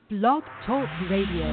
Blog Talk Radio.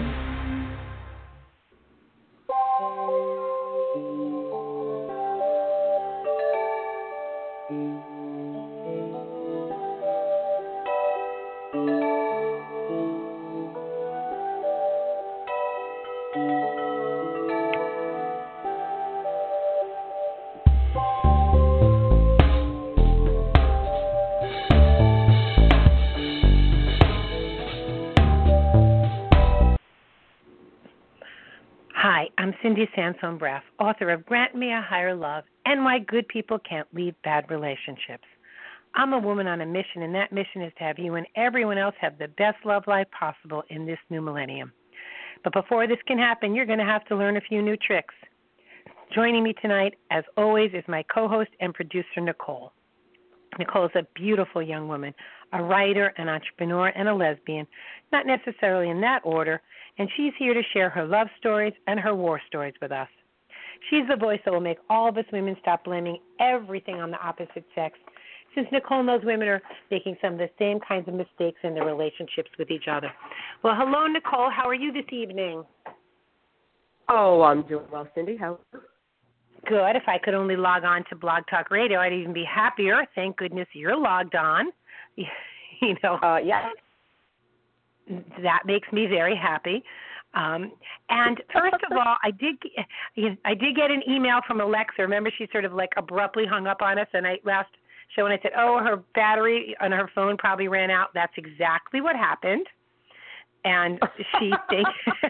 Hi, I'm Cindy Sansone-Braff, author of Grant Me a Higher Love and Why Good People Can't Leave Bad Relationships. I'm a woman on a mission, and that mission is to have you and everyone else have the best love life possible in this new millennium. But before this can happen, you're going to have to learn a few new tricks. Joining me tonight, as always, is my co-host and producer, Nicole. Nicole is a beautiful young woman, a writer, an entrepreneur, and a lesbian, not necessarily in that order, and she's here to share her love stories and her war stories with us. She's the voice that will make all of us women stop blaming everything on the opposite sex, since Nicole knows women are making some of the same kinds of mistakes in their relationships with each other. Well, hello, Nicole. How are you this evening? Oh, I'm doing well, Cindy. How? Good. If I could only log on to Blog Talk Radio, I'd even be happier. Thank goodness you're logged on. Yeah. That makes me very happy. And first of all, I did get an email from Alexa. Remember, she sort of like abruptly hung up on us, and last show, and I said, "Oh, her battery on her phone probably ran out." That's exactly what happened, and she thinks.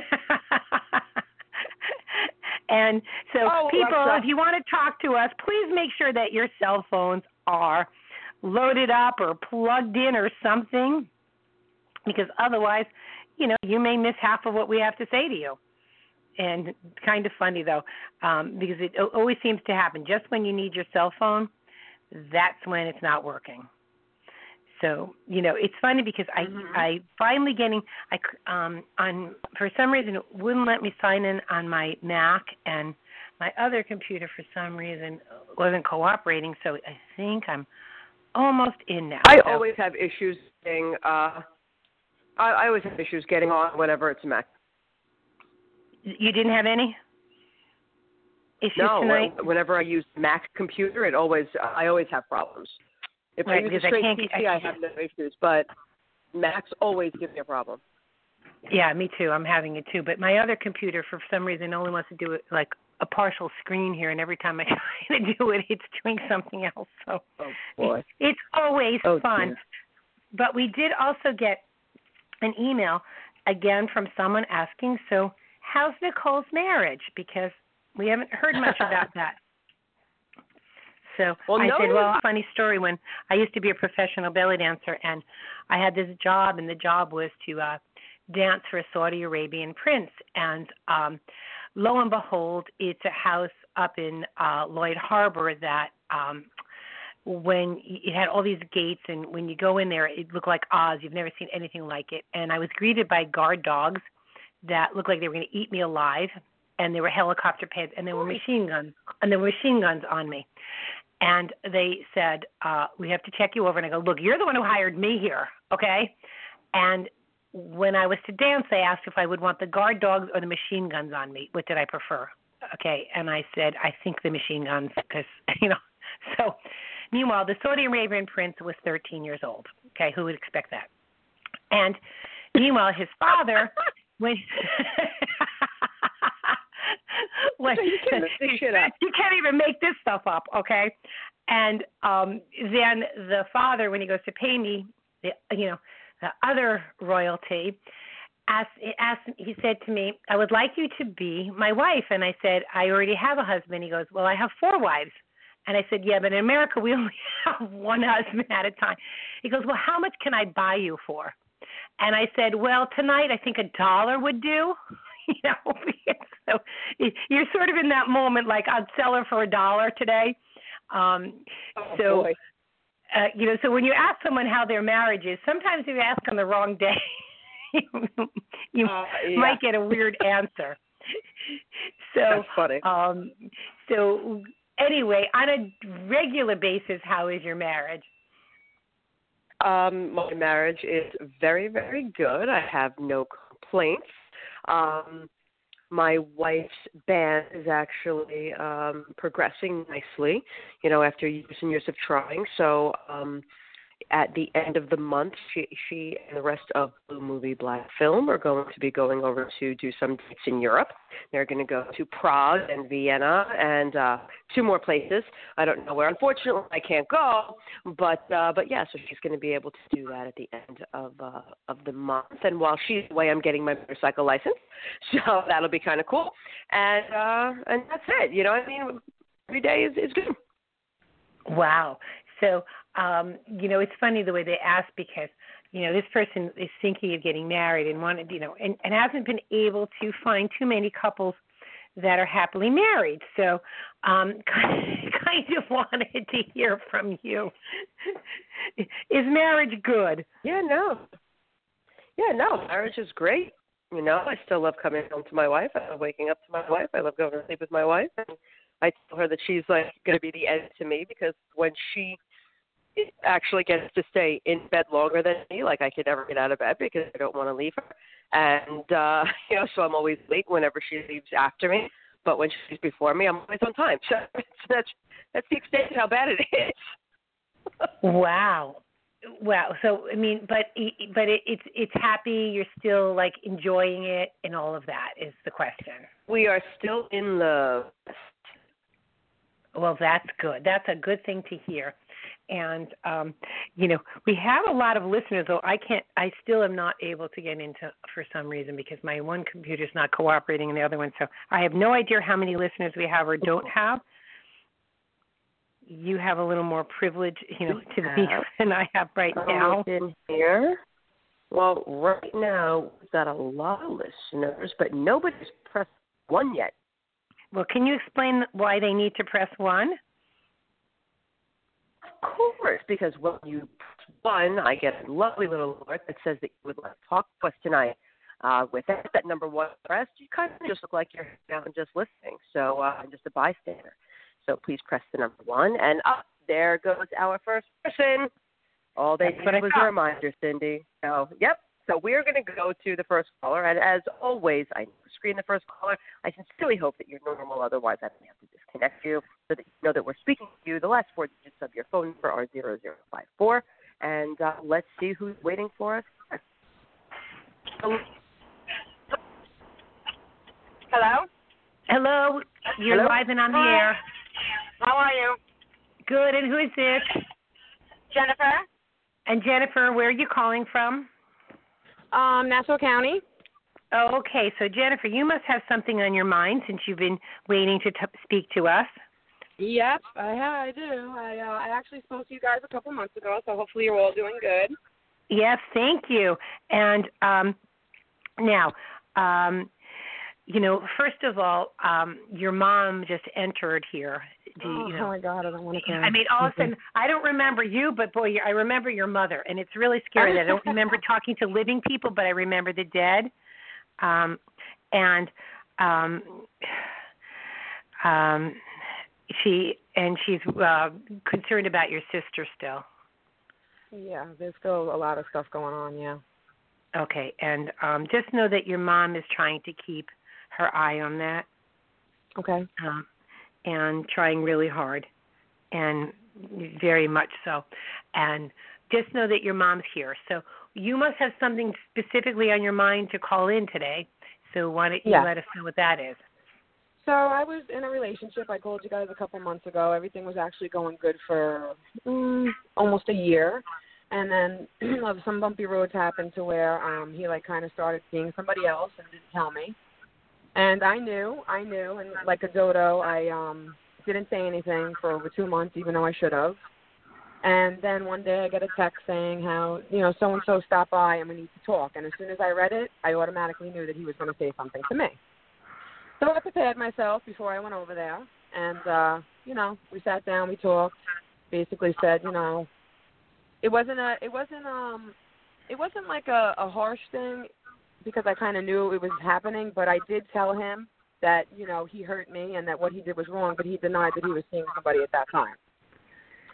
And so, people, Alexa, if you want to talk to us, please make sure that your cell phones are loaded up or plugged in or something, because otherwise, you may miss half of what we have to say to you. And kind of funny, though, because it always seems to happen. Just when you need your cell phone, that's when it's not working. So, it's funny because I finally for some reason, it wouldn't let me sign in on my Mac, and my other computer, for some reason, wasn't cooperating. So I think I'm almost in now. I always have issues getting, I always have issues getting on whenever it's a Mac. You didn't have any issues tonight? No, whenever I use Mac computer, I always have problems. If I use a straight PC, I have no issues, but Macs always give me a problem. Yeah, me too. I'm having it too. But my other computer, for some reason, only wants to do it like a partial screen here, and every time I try to do it, it's doing something else. So boy. It's always fun. Dear. But we did also get an email, again, from someone asking, so how's Nicole's marriage? Because we haven't heard much about that. So I said, funny story. When I used to be a professional belly dancer, and I had this job, and the job was to dance for a Saudi Arabian prince. And lo and behold, it's a house up in Lloyd Harbor that when it had all these gates, and when you go in there, it looked like Oz. You've never seen anything like it. And I was greeted by guard dogs that looked like they were going to eat me alive, and there were helicopter pads, and there were machine guns, on me. And they said, we have to check you over. And I go, look, you're the one who hired me here, okay? And when I was to dance, they asked if I would want the guard dogs or the machine guns on me. What did I prefer? Okay, and I said, I think the machine guns, because, So, meanwhile, the Saudi Arabian prince was 13 years old. Okay, who would expect that? And meanwhile, his father, when... You can't make this shit up. You can't even make this stuff up, okay? And then the father, when he goes to pay me, the other royalty, he said to me, I would like you to be my wife. And I said, I already have a husband. He goes, well, I have 4 wives. And I said, yeah, but in America, we only have one husband at a time. He goes, well, how much can I buy you for? And I said, well, tonight I think $1 would do. So you're sort of in that moment, like I'd sell her for $1 today. So when you ask someone how their marriage is, sometimes if you ask on the wrong day, you might get a weird answer. So that's funny. So anyway, on a regular basis, how is your marriage? My marriage is very, very good. I have no complaints. My wife's band is actually progressing nicely, after years and years of trying. So at the end of the month, she and the rest of Blue Movie Black Film are going to be going over to do some dates in Europe. They're going to go to Prague and Vienna and 2 more places. I don't know where. Unfortunately, I can't go, but yeah, so she's going to be able to do that at the end of the month. And while she's away, I'm getting my motorcycle license, so that'll be kind of cool. And that's it. Every day is good. Wow. So, it's funny the way they ask because, this person is thinking of getting married and wanted, and hasn't been able to find too many couples that are happily married. So, kind of wanted to hear from you. Is marriage good? Yeah, no, marriage is great. I still love coming home to my wife. I love waking up to my wife. I love going to sleep with my wife. And I tell her that she's going to be the end to me because when she actually gets to stay in bed longer than me, I could never get out of bed because I don't want to leave her. And, so I'm always late whenever she leaves after me. But when she's before me, I'm always on time. So that's the extent of how bad it is. Wow. So, but it's happy. You're still enjoying it and all of that is the question. We are still in love. Well, that's good. That's a good thing to hear. And, we have a lot of listeners, though I still am not able to get into for some reason because my one computer's not cooperating and the other one. So I have no idea how many listeners we have or don't have. You have a little more privilege, to me than I have right now. In here. Well, right now we've got a lot of listeners, but nobody's pressed 1 yet. Well, can you explain why they need to press 1? Of course, because when you press 1, I get a lovely little alert that says that you would like to talk to us tonight. With that number 1 pressed, you kind of just look like you're hanging out and just listening. So I'm just a bystander. So please press the number 1, and there goes our first person. All they needed was a reminder, Cindy. So, yep. So we're going to go to the first caller, and as always, I screen the first caller. I sincerely hope that you're normal, otherwise I may have to disconnect you so that you know that we're speaking to you. The last 4 digits of your phone number are 0054, and let's see who's waiting for us. Hello? Hello. You're live and on the air. How are you? Good, and who is this? Jennifer. And Jennifer, where are you calling from? Nassau County. Oh, okay. So, Jennifer, you must have something on your mind since you've been waiting to speak to us. Yep, I do. I actually spoke to you guys a couple months ago, so hopefully you're all doing good. Yes, thank you. And now, first of all, your mom just entered here. Oh my God, I don't want to cry. All of a sudden, I don't remember you, but boy, I remember your mother, and it's really scary that I don't remember talking to living people, but I remember the dead. She's concerned about your sister still. Yeah, there's still a lot of stuff going on. Yeah. Okay, and just know that your mom is trying to keep her eye on that. Okay. And trying really hard, and very much so. And just know that your mom's here. So you must have something specifically on your mind to call in today. So why don't you let us know what that is? So I was in a relationship. I told you guys a couple months ago. Everything was actually going good for almost a year. And then some bumpy roads happened to where he kind of started seeing somebody else and didn't tell me. And I knew, and like a dodo, I didn't say anything for over 2 months, even though I should have. And then one day I get a text saying how, so-and-so stopped by and we need to talk. And as soon as I read it, I automatically knew that he was going to say something to me. So I prepared myself before I went over there. And, we sat down, we talked, basically said, it wasn't like a harsh thing, because I kind of knew it was happening, but I did tell him that, he hurt me and that what he did was wrong, but he denied that he was seeing somebody at that time.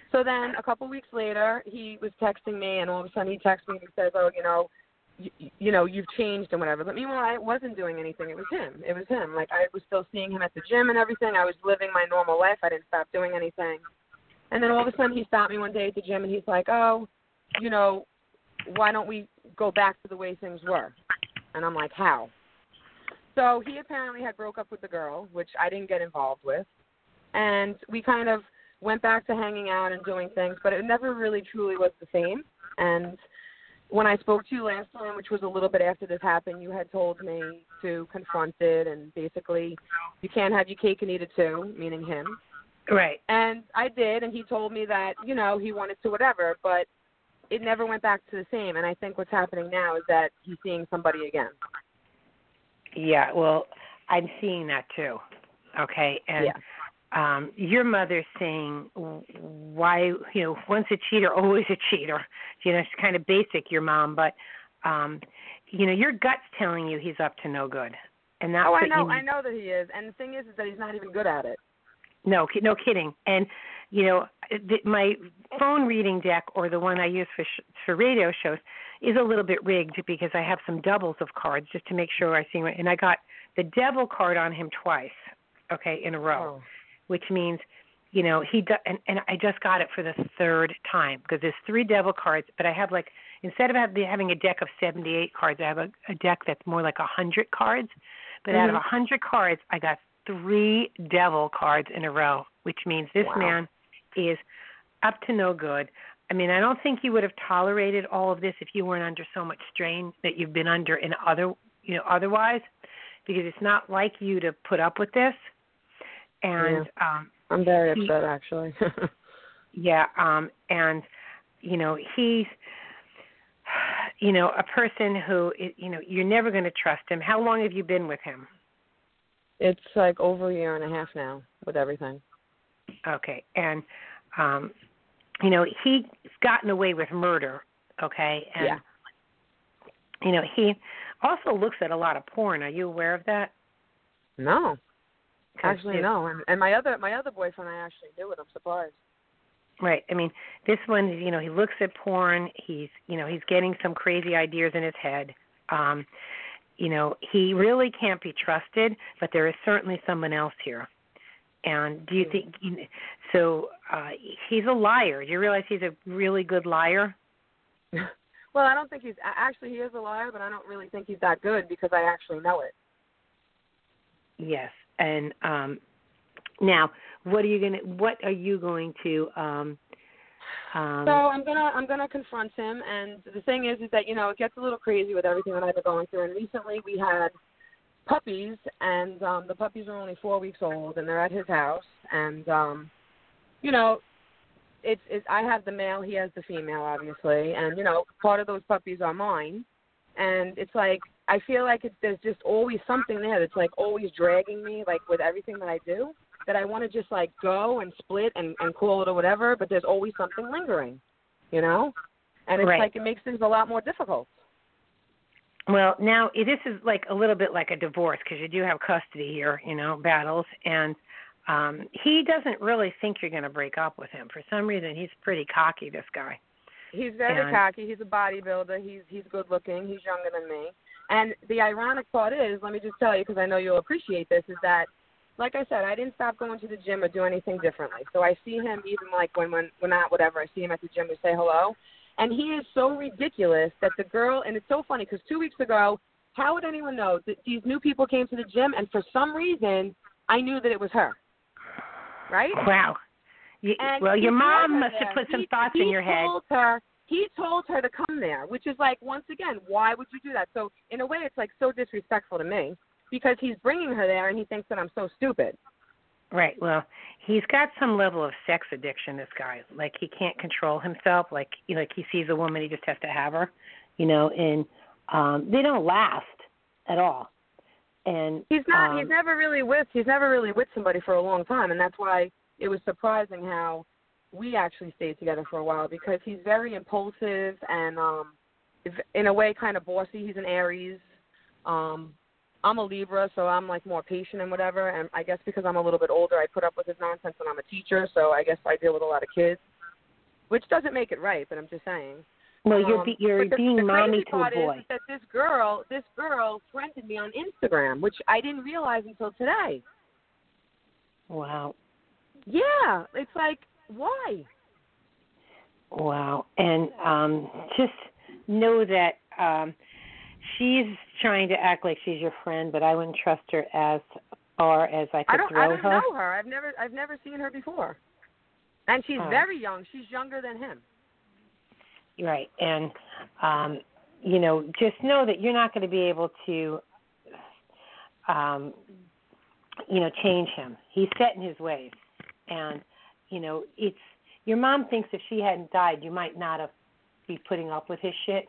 So then a couple weeks later, he was texting me, and all of a sudden he texts me and he says, oh, you've changed and whatever. But meanwhile, I wasn't doing anything. It was him. Like, I was still seeing him at the gym and everything. I was living my normal life. I didn't stop doing anything. And then all of a sudden he stopped me one day at the gym, and he's like, oh, why don't we go back to the way things were? And I'm like, how? So he apparently had broke up with the girl, which I didn't get involved with. And we kind of went back to hanging out and doing things, but it never really truly was the same. And when I spoke to you last time, which was a little bit after this happened, you had told me to confront it, and basically you can't have your cake and eat it too, meaning him. Right. And I did, and he told me that, he wanted to whatever, but it never went back to the same. And I think what's happening now is that he's seeing somebody again. Yeah, well, I'm seeing that too. Okay, and your mother's saying why, once a cheater, always a cheater. It's kind of basic, your mom, but your gut's telling you he's up to no good, and that's I know that he is, and the thing is that he's not even good at it. No kidding. And my phone reading deck, or the one I use for radio shows, is a little bit rigged because I have some doubles of cards just to make sure I see right. And I got the devil card on him twice, in a row, which means, he does, and I just got it for the third time because there's 3 devil cards, but I have instead of having a deck of 78 cards, I have a deck that's more like 100 cards. But out of 100 cards, I got 3 devil cards in a row, which means this man is up to no good. I mean, I don't think you would have tolerated all of this if you weren't under so much strain that you've been under in otherwise, because it's not like you to put up with this. And I'm very upset, actually. and he's a person who you're never going to trust him. How long have you been with him? It's like over a year and a half now with everything. Okay, and he's gotten away with murder. Okay, and he also looks at a lot of porn. Are you aware of that? No, actually no. And my other boyfriend, I actually knew it. I'm surprised. Right. I mean, this one, he looks at porn. He's getting some crazy ideas in his head. He really can't be trusted, but there is certainly someone else here. And do you think, he's a liar. Do you realize he's a really good liar? Well, I don't think he is a liar, but I don't really think he's that good because I actually know it. Yes. And now, what are you going to So I'm gonna confront him, and the thing is that it gets a little crazy with everything that I've been going through. And recently we had puppies, and the puppies are only 4 weeks old, and they're at his house. And it's I have the male, he has the female, obviously, and part of those puppies are mine. And it's like I feel like there's just always something there that's like always dragging me, like with everything that I do, that I want to just like go and split and call it or whatever, but there's always something lingering, and it's like it makes things a lot more difficult. Well, now this is like a little bit like a divorce because you do have custody here, battles, and he doesn't really think you're going to break up with him. For some reason, he's pretty cocky, this guy. He's very cocky. He's a bodybuilder. He's good looking. He's younger than me. And the ironic part is, let me just tell you, because I know you'll appreciate this, is that, like I said, I didn't stop going to the gym or do anything differently. So I see him even like when not whatever, I see him at the gym to say hello. And he is so ridiculous that the girl, and it's so funny because 2 weeks ago, how would anyone know that these new people came to the gym and for some reason I knew that it was her. Right? Wow. Your mom must have put some thoughts in your head. He told her to come there, which is like, once again, why would you do that? So in a way, it's like so disrespectful to me because he's bringing her there and he thinks that I'm so stupid. Right. Well, he's got some level of sex addiction, this guy. Like he can't control himself. Like he sees a woman, he just has to have her, and they don't last at all. And he's never really with somebody for a long time, and that's why it was surprising how we actually stayed together for a while because he's very impulsive and in a way kind of bossy. He's an Aries. I'm a Libra, so I'm like more patient and whatever. And I guess because I'm a little bit older, I put up with his nonsense, and I'm a teacher, so I guess I deal with a lot of kids. which doesn't make it right, but I'm just saying. Well, you're but being the mommy crazy to a part boy. is that this girl friended me on Instagram, which I didn't realize until today. Wow. Yeah, it's like, why? Wow. And just know that she's trying to act like she's your friend, but I wouldn't trust her as far as I could throw her. I don't know her. I've never seen her before. And she's very young. She's younger than him. Right. And, just know that you're not going to be able to, change him. He's set in his ways. And, it's your mom thinks if she hadn't died, you might not have be putting up with his shit.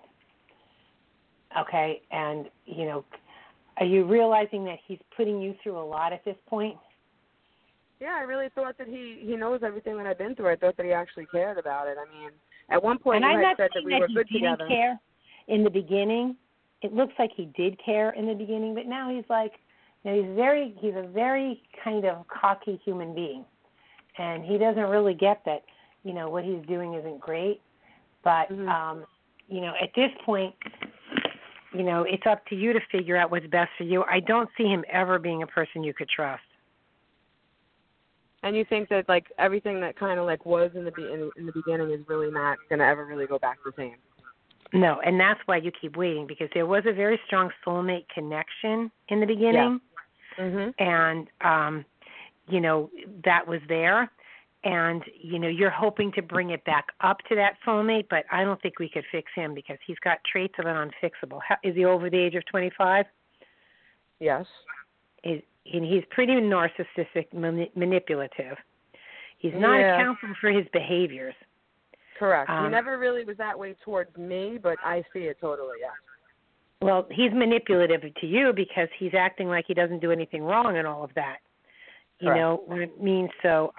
Okay. And, are you realizing that he's putting you through a lot at this point? Yeah, I really thought that he knows everything that I've been through. I thought that he actually cared about it. I mean, at one point you had said that we were good together. And I'm not saying that he didn't care in the beginning. It looks like he did care in the beginning, but now he's like, he's a very kind of cocky human being. And he doesn't really get that, what he's doing isn't great. But, at this point, it's up to you to figure out what's best for you. I don't see him ever being a person you could trust. And you think that like everything that kind of like was in the beginning is really not going to ever really go back the same? No, and that's why you keep waiting, because there was a very strong soulmate connection in the beginning. Yeah. Mm-hmm. And that was there. And, you're hoping to bring it back up to that soulmate, but I don't think we could fix him because he's got traits of an unfixable. Is he over the age of 25? Yes. And he's pretty narcissistic, manipulative. He's not accountable for his behaviors. Correct. He never really was that way towards me, but I see it totally, yeah. Well, he's manipulative to you because he's acting like he doesn't do anything wrong and all of that. Correct. You know what I mean? So,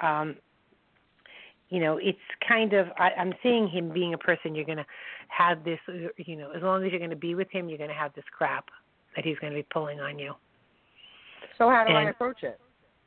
it's kind of, I'm seeing him being a person you're going to have this, as long as you're going to be with him, you're going to have this crap that he's going to be pulling on you. So how do I approach it?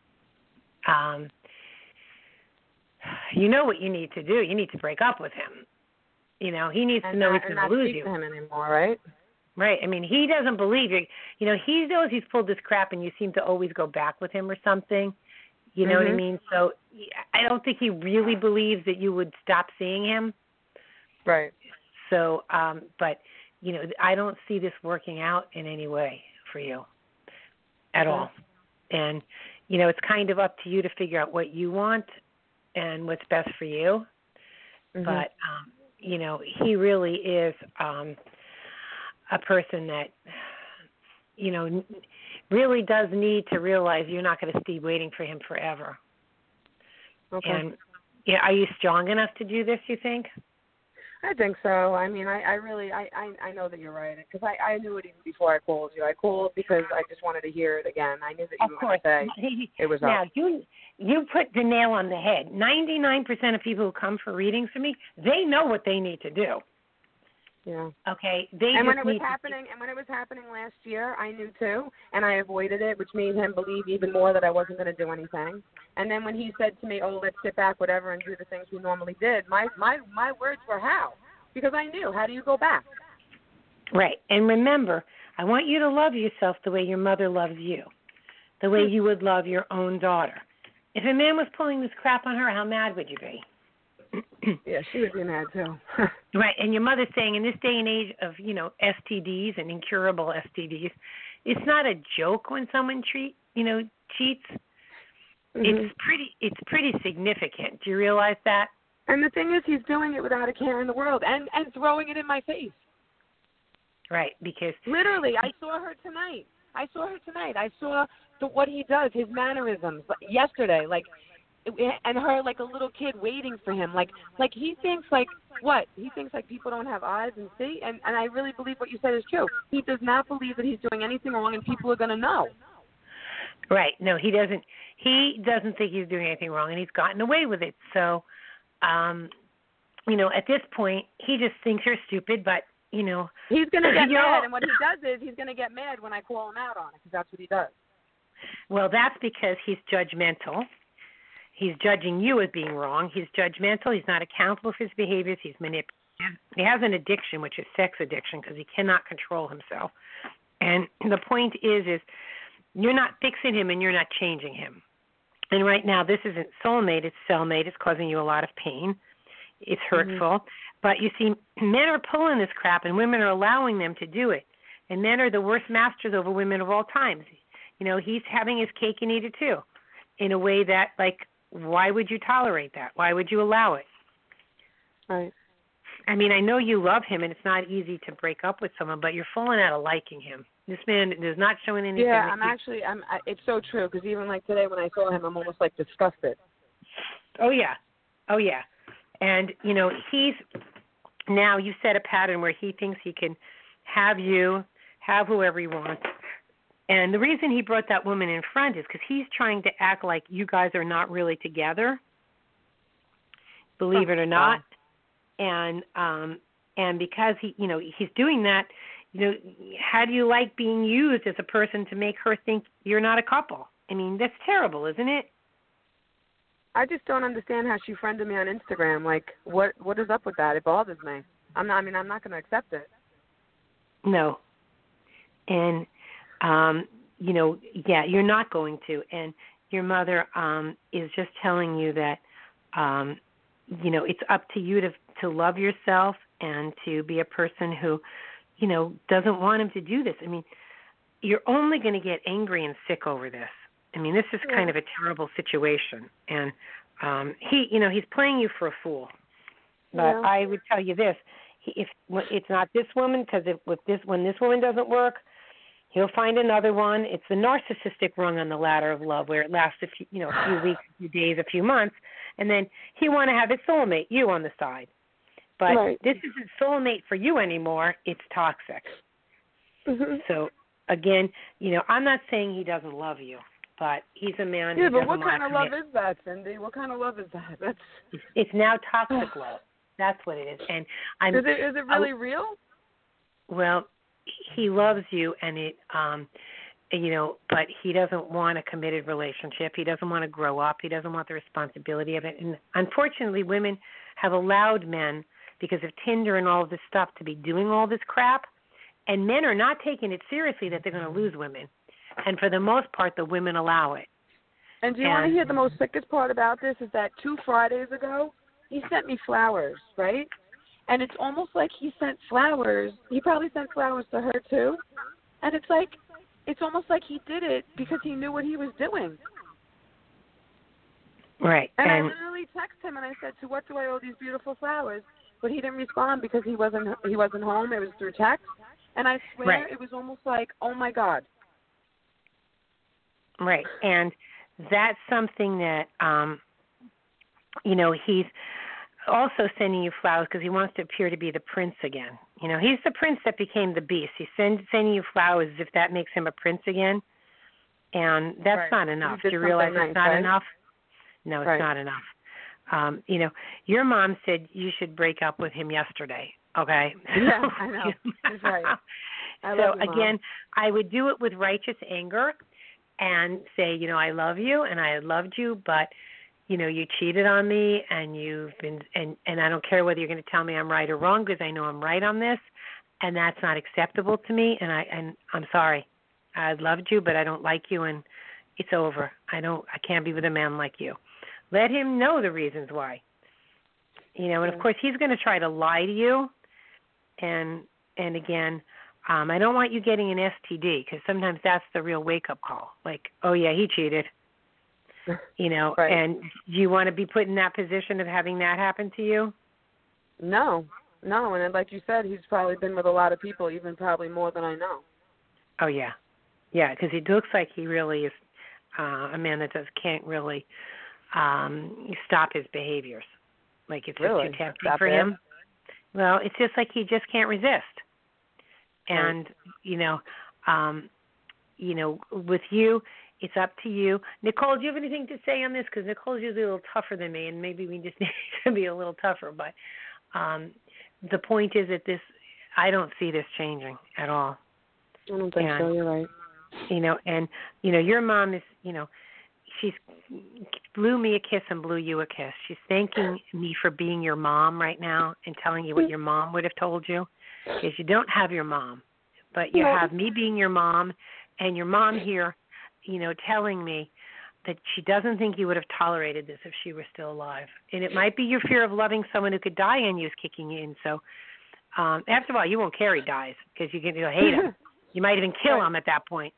You know what you need to do. You need to break up with him. He needs to know he's going to lose you. And not speak to him anymore, right? Right. I mean, he doesn't believe you. He knows he's pulled this crap, and you seem to always go back with him or something. You know what I mean? So I don't think he really believes that you would stop seeing him. Right. So, but, I don't see this working out in any way for you at all. And, it's kind of up to you to figure out what you want and what's best for you. But, he really is a person that, really does need to realize you're not going to stay waiting for him forever. Okay. And are you strong enough to do this, you think? I think so. I mean, I really know that you're right, because I knew it even before I called you. I called because I just wanted to hear it again. I knew that you were going to say it was now, up. you put the nail on the head. 99% of people who come for readings from me, they know what they need to do. Yeah. Okay. And when it was happening last year, I knew too, and I avoided it, which made him believe even more that I wasn't going to do anything. And then when he said to me, "Oh, let's sit back, whatever, and do the things we normally did," my words were how, because I knew. How do you go back? Right. And remember, I want you to love yourself the way your mother loves you, the way you would love your own daughter. If a man was pulling this crap on her, how mad would you be? Yeah, she would be mad too. Right, and your mother's saying in this day and age of, STDs and incurable STDs, it's not a joke when someone cheats. It's pretty significant. Do you realize that? And the thing is, he's doing it without a care in the world and throwing it in my face. Right, because literally, I saw her tonight. I saw what he does, his mannerisms yesterday, and her like a little kid waiting for him, like he thinks like what? He thinks like people don't have eyes and see, and I really believe what you said is true. He does not believe that he's doing anything wrong and people are going to know. Right. No, he doesn't. He doesn't think he's doing anything wrong, and he's gotten away with it. So, at this point, he just thinks you're stupid, but, He's going to get mad, and what he does is he's going to get mad when I call him out on it, because that's what he does. Well, that's because he's judgmental. He's judging you as being wrong. He's judgmental. He's not accountable for his behaviors. He's manipulative. He has an addiction, which is sex addiction, because he cannot control himself. And the point is you're not fixing him and you're not changing him. And right now, this isn't soulmate, it's cellmate. It's causing you a lot of pain. It's hurtful. But you see, men are pulling this crap and women are allowing them to do it. And men are the worst masters over women of all times. You know, he's having his cake and eat it too, in a way that, like, why would you tolerate that? Why would you allow it? Right. I mean, I know you love him, and it's not easy to break up with someone, but you're falling out of liking him. This man is not showing anything. Yeah, it's so true, because even like today when I saw him, I'm almost like disgusted. Oh, yeah. And, you know, now you set a pattern where he thinks he can have you, have whoever he wants. And the reason he brought that woman in front is because he's trying to act like you guys are not really together, believe it or not. And because he's doing that, how do you like being used as a person to make her think you're not a couple? I mean, that's terrible, isn't it? I just don't understand how she friended me on Instagram. Like, what is up with that? It bothers me. I'm not going to accept it. No. And, you're not going to. And your mother is just telling you that, it's up to you to love yourself and to be a person who, doesn't want him to do this. I mean, you're only going to get angry and sick over this. I mean, this is kind of a terrible situation. And he's playing you for a fool. But I would tell you this. If it's not this woman, because when this woman doesn't work, he'll find another one. It's the narcissistic rung on the ladder of love, where it lasts a few weeks, a few days, a few months, and then he want to have his soulmate, you on the side. But this isn't soulmate for you anymore. It's toxic. Mm-hmm. So again, I'm not saying he doesn't love you, but he's a man. Yeah, but what kind of love is that, Cindy? What kind of love is that? It's now toxic love. That's what it is. And is it really real? Well, he loves you, and but he doesn't want a committed relationship. He doesn't want to grow up. He doesn't want the responsibility of it. And unfortunately, women have allowed men, because of Tinder and all of this stuff, to be doing all this crap, and men are not taking it seriously that they're going to lose women. And for the most part, the women allow it. And do you want to hear the most sickest part about this? Is that 2 Fridays ago, he sent me flowers, right? And it's almost like he sent flowers. He probably sent flowers to her, too. And it's almost like he did it because he knew what he was doing. Right. And I literally texted him and I said, "To what do I owe these beautiful flowers?" But he didn't respond because he wasn't home. It was through text. And I swear it was almost like, oh, my God. Right. And that's something that, he's also sending you flowers because he wants to appear to be the prince again. He's the prince that became the beast. He's sending you flowers as if that makes him a prince again. And that's not enough. Do you realize it's not enough? No, it's not enough. Your mom said you should break up with him yesterday, okay? Yeah, I know. That's right. So, again, I would do it with righteous anger and say, I love you and I loved you, but, you cheated on me and you've been, and I don't care whether you're going to tell me I'm right or wrong because I know I'm right on this, and that's not acceptable to me, and I'm sorry. I loved you, but I don't like you, and it's over. I can't be with a man like you. Let him know the reasons why. And of course he's going to try to lie to you. And again, I don't want you getting an STD, because sometimes that's the real wake-up call. Like, oh yeah, he cheated. And do you want to be put in that position of having that happen to you? No. And like you said, he's probably been with a lot of people, even probably more than I know. Oh yeah. Yeah, because he looks like he really is a man that can't really stop his behaviors. Like it's just too tempting for him. Well, it's just like he just can't resist. And with you, it's up to you. Nicole, do you have anything to say on this? Because Nicole's usually a little tougher than me, and maybe we just need to be a little tougher. But the point is that I don't see this changing at all. I don't think so. You're right. Your mom is, she's blew me a kiss and blew you a kiss. She's thanking me for being your mom right now and telling you what your mom would have told you, because you don't have your mom, but you have me being your mom, and your mom here, telling me that she doesn't think you would have tolerated this if she were still alive. And it might be your fear of loving someone who could die on you is kicking in. So after all, you won't care he dies, because you'll hate him. You might even kill him at that point.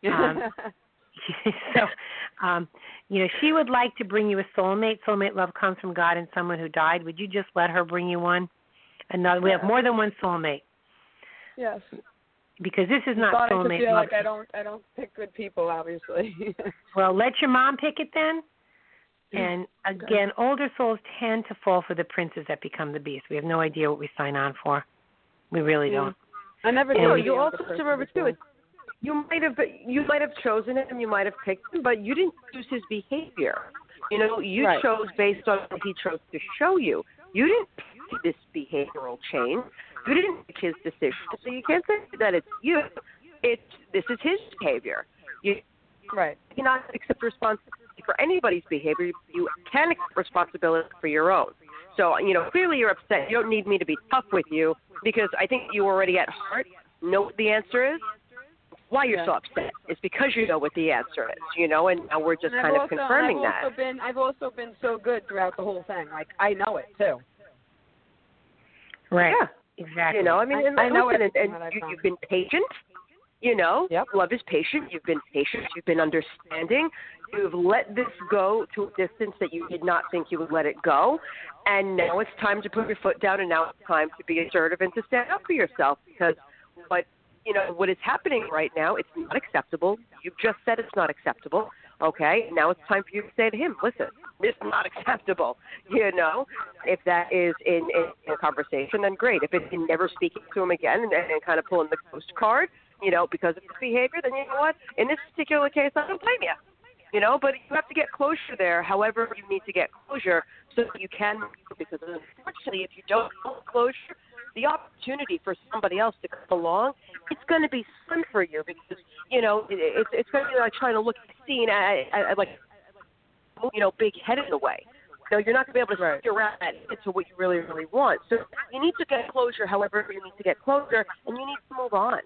She would like to bring you a soulmate. Soulmate love comes from God and someone who died. Would you just let her bring you one? Another. We have more than one soulmate. Yes. Because this is not soulmate love. Like I don't pick good people, obviously. Well, let your mom pick it then. And again, older souls tend to fall for the princes that become the beast. We have no idea what we sign on for. We really don't. I never know. You also remember too. You might have chosen him, you might have picked him, but you didn't choose his behavior. You chose based on what he chose to show you. You didn't pick this behavioral change. You didn't pick his decision, so you can't say that it's you. This is his behavior. You cannot accept responsibility for anybody's behavior. You can accept responsibility for your own. So, clearly you're upset. You don't need me to be tough with you, because I think you already at heart know what the answer is. Why you're so upset is because you know what the answer is, and now we're just kind of confirming that. I've also been so good throughout the whole thing. Like, I know it, too. Right. Yeah. Exactly. I know it. And you've been patient. Love is patient. You've been patient. You've been understanding. You've let this go to a distance that you did not think you would let it go. And now it's time to put your foot down, and now it's time to be assertive and to stand up for yourself, because what is happening right now, it's not acceptable. You've just said it's not acceptable. Okay, now it's time for you to say to him, listen, it's not acceptable. If that is in a conversation, then great. If it's in never speaking to him again and kind of pulling the ghost card, because of his behavior, then you know what? In this particular case, I don't blame you. But you have to get closure there, however you need to get closure, so that you can, because unfortunately, if you don't have closure, the opportunity for somebody else to come along, it's going to be fun for you, because, it's going to be like trying to look at the scene at like, big head in the way. You're not going to be able to stick around that to what you really, really want. So you need to get closure, however you need to get closure, and you need to move on.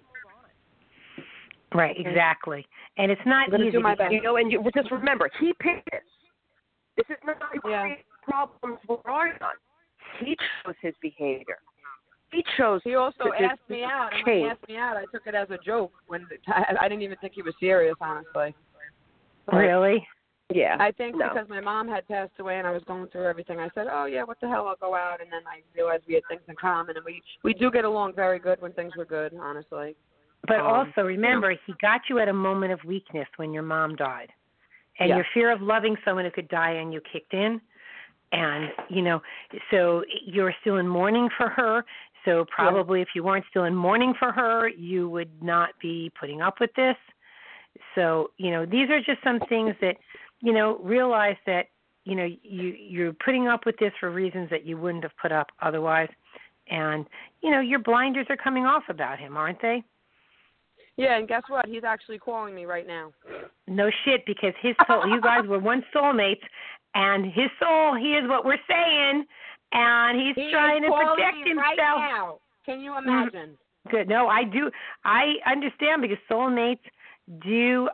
Right, exactly. And it's not easy. Do my best. And just remember, he picked this. This is not problems we're on. He chose his behavior. He also asked me out, and when he asked me out, I took it as a joke. When I didn't even think he was serious, honestly. Really? Yeah. I think because my mom had passed away and I was going through everything, I said, oh, yeah, what the hell, I'll go out. And then I realized we had things in common, and we do get along very good when things were good, honestly. But also, remember, he got you at a moment of weakness when your mom died. And your fear of loving someone who could die and you kicked in. And, so you're still in mourning for her. So probably if you weren't still in mourning for her, you would not be putting up with this. So, these are just some things that, realize that, you're putting up with this for reasons that you wouldn't have put up otherwise. And, your blinders are coming off about him, aren't they? Yeah, and guess what? He's actually calling me right now. No shit, because his soul, you guys were once soulmates, and his soul, he is what we're saying, and he's trying to protect himself. Right now. Can you imagine? Good. No, I do. I understand, because soulmates do,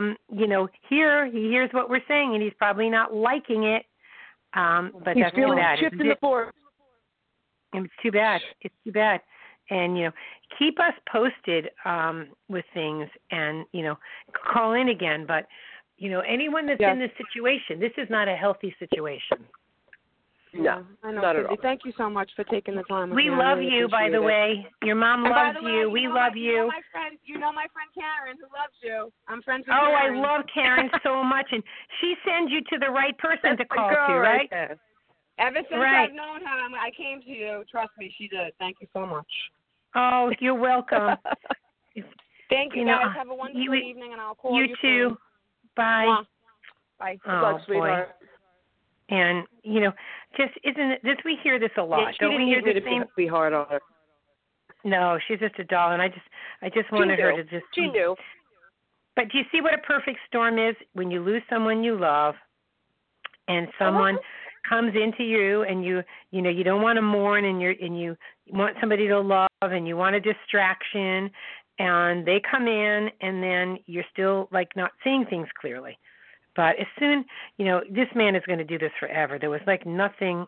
he hears what we're saying, and he's probably not liking it, but he's that's too bad. Shift in the force. It's too bad. It's too bad. And, keep us posted with things, and, call in again. But, anyone that's in this situation, this is not a healthy situation. No, I know. Not at all. Thank you so much for taking the time. We love you, by the way. Your mom loves you. We love you. You know my friend Karen, who loves you. I'm friends with Karen. I love Karen so much. And she sends you to the right person to call to, right? Ever since I've known her, I came to you. Trust me, she did. Thank you so much. Oh, you're welcome. Thank you, guys. Have a wonderful evening, and I'll call you too. soon. Bye. Bye. Good luck, sweetheart. And, just isn't it, we hear this a lot. Don't we hear the same? Be hard on her. No, she's just a doll, and I just wanted her to just. She knew. But do you see what a perfect storm is? When you lose someone you love, and someone comes into you, and you know you don't want to mourn, and you want somebody to love, and you want a distraction, and they come in, and then you're still like not seeing things clearly. But as soon, you know, this man is going to do this forever. There was like nothing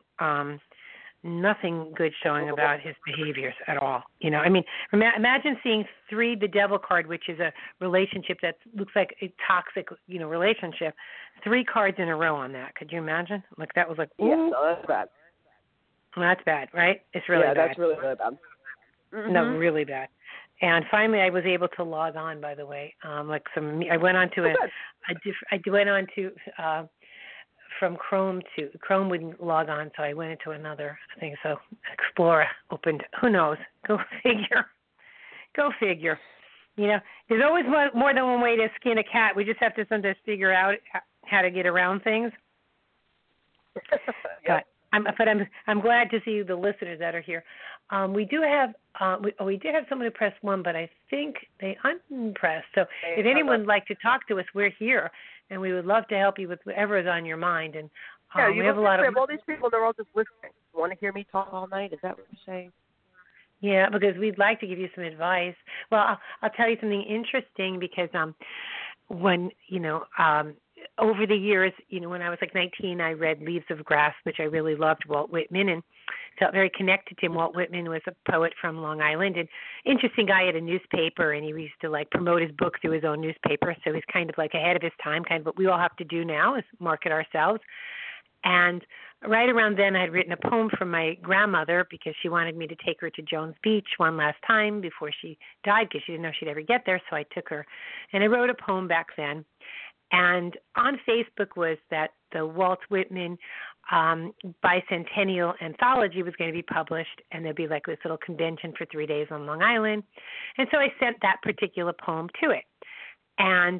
good showing about his behaviors at all. You know, I mean, imagine seeing the devil card, which is a relationship that looks like a toxic, you know, relationship. 3 cards in a row on that. Could you imagine? Like that was like, ooh. Yeah, no, that's bad. Well, that's bad, right? It's really bad. Yeah, that's really, really bad. Mm-hmm. No, really bad. And finally, I was able to log on. By the way, I went on to from Chrome wouldn't log on, so I went into another thing. So Explorer opened. Who knows? Go figure. Go figure. You know, there's always more than one way to skin a cat. We just have to sometimes figure out how to get around things. Yep. I'm glad to see the listeners that are here. We did have someone who pressed 1, but I think they unpressed. So if anyone would like to talk to us, we're here, and we would love to help you with whatever is on your mind. And we have a lot of all these people. They're all just listening. You want to hear me talk all night? Is that what you're saying? Yeah, because we'd like to give you some advice. Well, I'll tell you something interesting because when over the years, you know, when I was like 19, I read Leaves of Grass, which I really loved, Walt Whitman, and felt very connected to him. Walt Whitman was a poet from Long Island, and interesting guy. Had a newspaper, and he used to like promote his book through his own newspaper. So he's kind of like ahead of his time, kind of what we all have to do now is market ourselves. And right around then, I had written a poem for my grandmother because she wanted me to take her to Jones Beach one last time before she died because she didn't know she'd ever get there. So I took her, and I wrote a poem back then. And on Facebook was that the Walt Whitman bicentennial anthology was going to be published, and there'd be like this little convention for 3 days on Long Island. And so I sent that particular poem to it. And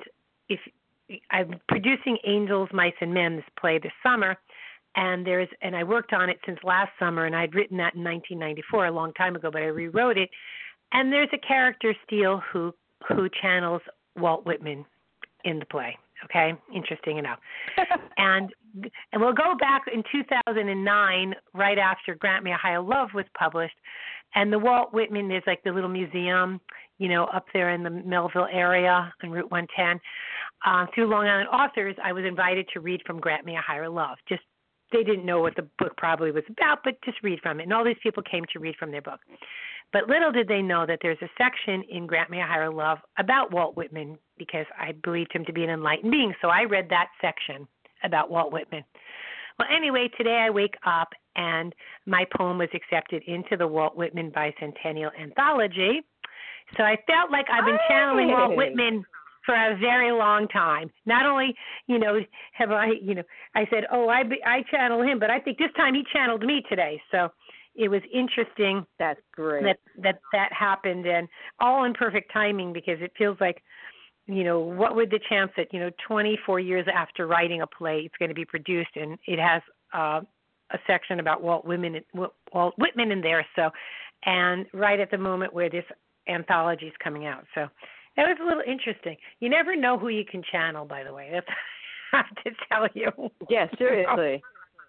I'm producing Angels, Mice, and Men, this play this summer, and I worked on it since last summer, and I'd written that in 1994, a long time ago, but I rewrote it. And there's a character, Steele, who channels Walt Whitman in the play. Okay, interesting enough. and we'll go back in 2009, right after Grant Me a Higher Love was published, and the Walt Whitman, there's like the little museum, you know, up there in the Melville area on Route 110. Through Long Island Authors, I was invited to read from Grant Me a Higher Love. Just they didn't know what the book probably was about, but just read from it. And all these people came to read from their book. But little did they know that there's a section in Grant Me a Higher Love about Walt Whitman because I believed him to be an enlightened being. So I read that section about Walt Whitman. Well, anyway, today I wake up and my poem was accepted into the Walt Whitman Bicentennial Anthology. So I felt like I've been channeling Walt Whitman for a very long time. Not only, you know, have I, you know, I said, I channel him, but I think this time he channeled me today. So it was interesting. That's great. That happened, and all in perfect timing because it feels like, you know, what would the chance that, you know, 24 years after writing a play, it's going to be produced, and it has a section about Walt Whitman in there. So, and right at the moment where this anthology is coming out. So that was a little interesting. You never know who you can channel, by the way. That's I have to tell you. Yeah, seriously.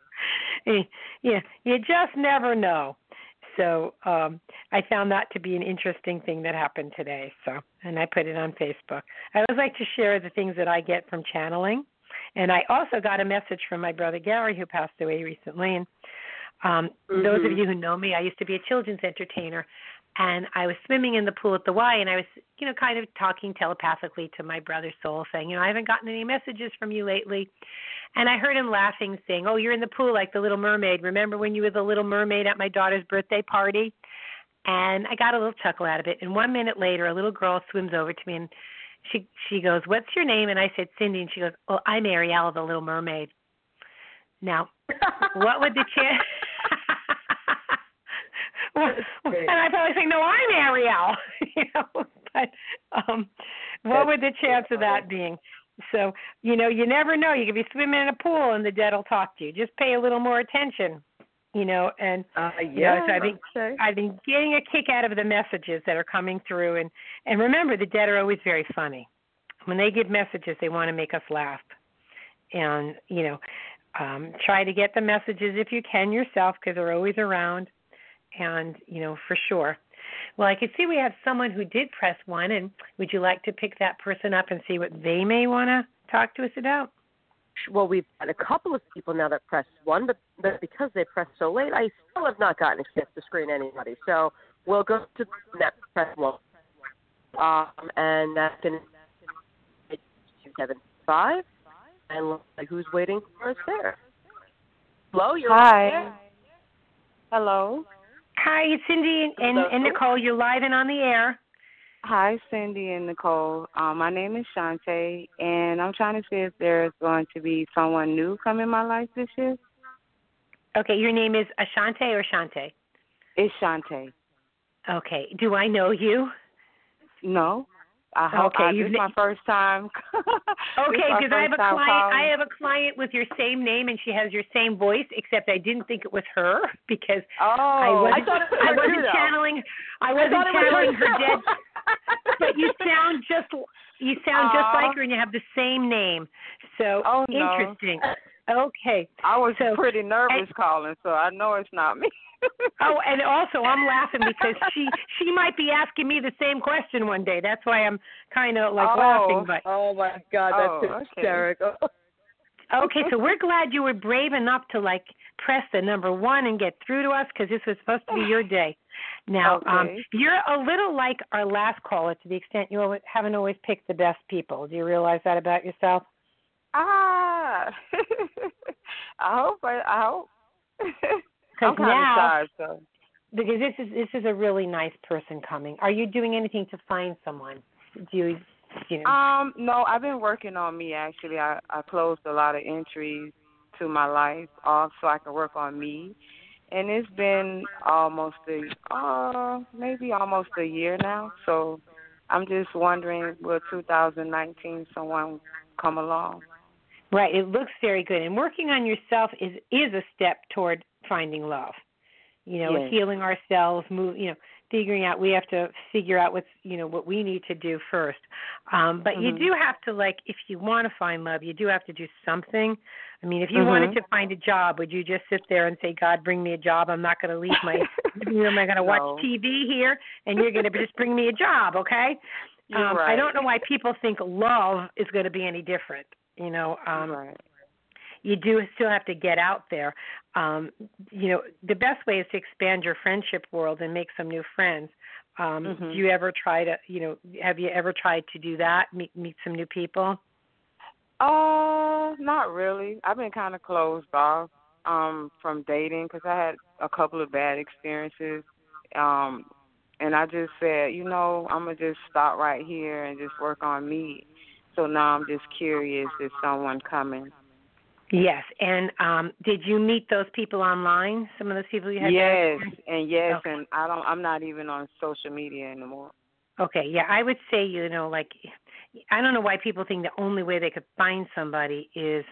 Yeah, you just never know. So I found that to be an interesting thing that happened today. So, and I put it on Facebook. I always like to share the things that I get from channeling. And I also got a message from my brother Gary, who passed away recently. And those of you who know me, I used to be a children's entertainer. And I was swimming in the pool at the Y, and I was, you know, kind of talking telepathically to my brother's soul, saying, you know, I haven't gotten any messages from you lately. And I heard him laughing, saying, oh, you're in the pool like the Little Mermaid. Remember when you were the Little Mermaid at my daughter's birthday party? And I got a little chuckle out of it. And 1 minute later, a little girl swims over to me, and she goes, what's your name? And I said, Cindy. And she goes, oh, I'm Ariel, the Little Mermaid. Now, what would the chance... and I probably say, no, I'm Ariel, you know. But what would the chance of that being? So, you know, you never know. You could be swimming in a pool and the dead will talk to you. Just pay a little more attention, you know. And you know, so I've been getting a kick out of the messages that are coming through. And remember, the dead are always very funny. When they give messages, they want to make us laugh. And, you know, Try to get the messages if you can yourself, because they're always around, and, for sure. Well, I can see we have someone who did press 1, and would you like to pick that person up and see what they may want to talk to us about? Well, we've got a couple of people now that pressed 1, but because they pressed so late, I still have not gotten a chance to screen anybody. So we'll go to that press 1. And that's going to be 275. And look like who's waiting for us there. Hello, you're Hi. there. Hello. Hi, it's Cindy and Nicole. You're live and on the air. Hi, Cindy and Nicole. My name is Shante, and I'm trying to see if there's going to be someone new come in my life this year. Okay, your name is Ashante or Shante? It's Shante. Okay. Do I know you? No. I hope this is my first time. Okay, because I have a client with your same name, and she has your same voice, except I didn't think it was her because I wasn't channeling her dead. But you sound just like her, and you have the same name. So interesting. Okay. I was pretty nervous calling, so I know it's not me. Oh, and also I'm laughing because she might be asking me the same question one day. That's why I'm kind of laughing. But my God, that's hysterical. Okay, so we're glad you were brave enough to press the number 1 and get through to us, because this was supposed to be your day. Now, you're a little like our last caller to the extent you haven't always picked the best people. Do you realize that about yourself? I hope. Because now, because this is a really nice person coming. Are you doing anything to find someone? Do you know? No, I've been working on me actually. I closed a lot of entries to my life off so I can work on me, and it's been maybe almost a year now. So I'm just wondering, will 2019 someone come along? Right. It looks very good, and working on yourself is a step toward finding love, yes. Healing ourselves, figuring out, we have to figure out what's, what we need to do first. But you do have to, if you want to find love, you do have to do something. I mean, if you wanted to find a job, would you just sit there and say, God, bring me a job? I'm not going to leave my room. I'm going to watch TV here, and you're going to just bring me a job, okay? Right. I don't know why people think love is going to be any different, Right. You do still have to get out there. The best way is to expand your friendship world and make some new friends. Do you ever try to, have you ever tried to do that, meet some new people? Not really. I've been kind of closed off from dating because I had a couple of bad experiences. And I just said, I'm going to just stop right here and just work on me. So now I'm just curious, is someone coming? Yes, and did you meet those people online? Some of those people you had? Yes, and okay. I'm not even on social media anymore. Okay, yeah, I would say I don't know why people think the only way they could find somebody is,